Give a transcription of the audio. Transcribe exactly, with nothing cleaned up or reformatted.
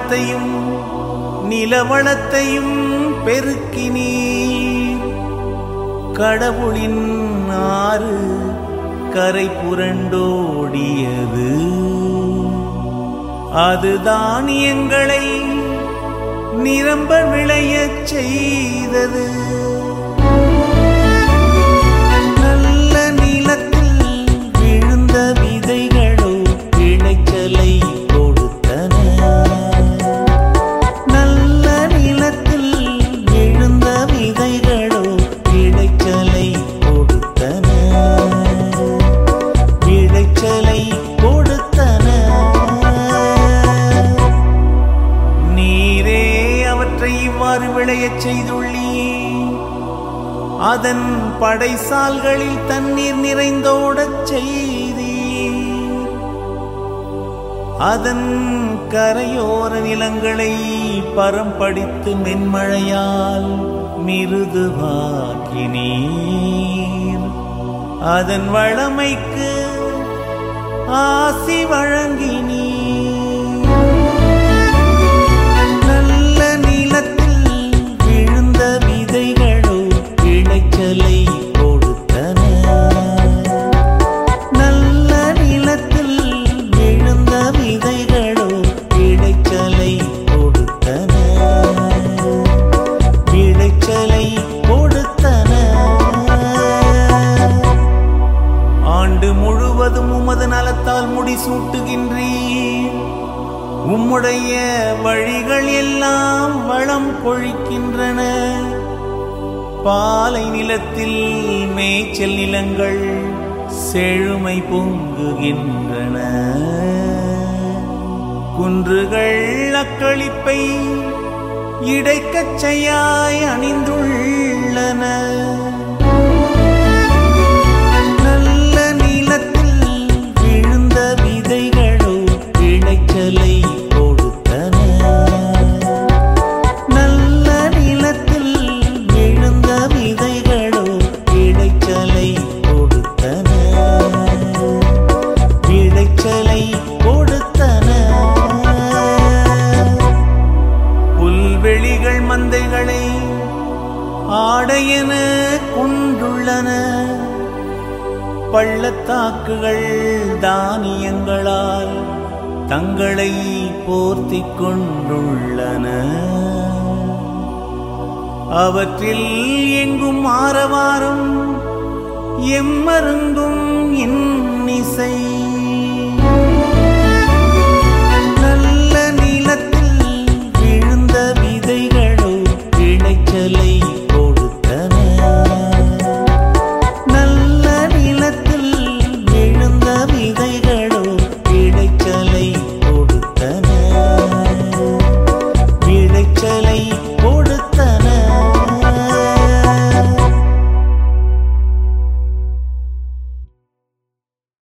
வளத்தையும் நிலவளத்தையும் பெருக்கினீர். கடவுளின் ஆறு கரை புரண்டோடியது. அது தானியங்களை நிரம்ப விளையச் செய்தது. நல்ல நிலத்தில் விழுந்த விதைகளோ விளைச்சலை கொடுத்தன. நல்ல நிலத்தில் விழுந்த விதைகளோ விளைச்சலை கொடுத்தன. விளைச்சலை கொடுத்தன. நீரே அவற்றை இவ்வாறு விளையச் செய்துள்ளீர். அதன் படைசால்களில் தண்ணீர் நிறைந்தோடச் செய்தீர். அதன் கரையோர நிலங்களை பரம்படித்து மென்மழையால் மிருதுவாக்கினீர். அதன் வளமைக்கு ஆசி வழங்கினீர். நல்ல நிலத்தில் விழுந்த விதைகளோ விளைச்சலை கொடுத்தன. நல்ல நிலத்தில் விழுந்த விதைகளோ விளைச்சலை கொடுத்தன. விளைச்சலை கொடுத்தன. ஆண்டு முழுவதும் உமது நலத்தால் முடிசூட்டுகின்றீர். உம்முடைய வழிகள் எல்லாம் வளம் கொழிக்கின்றன. பாலை நிலத்தில் மேய்ச்சல் நிலங்கள் செழுமை பொங்குகின்றன. குன்றுகள் அக்களிப்பை இடைக்கச்சையாய் அணிந்துள்ளன. நல்ல நிலத்தில் விழுந்த விதைகளோ விளைச்சலை கொடுத்தன. நல்ல நிலத்தில் விழுந்த விதைகளோ விளைச்சலை கொடுத்தன. விளைச்சலை கொடுத்தன. புல்வெளிகள் மந்தைகளை ஆடையென கொண்டுள்ளன. பள்ளத்தாக்குகள் தானியங்களால் தங்களை போர்த்திக் கொண்டுள்ளன. அவற்றில் எங்கும் ஆரவாரம் எம்மருங்கும் இன்னிசை.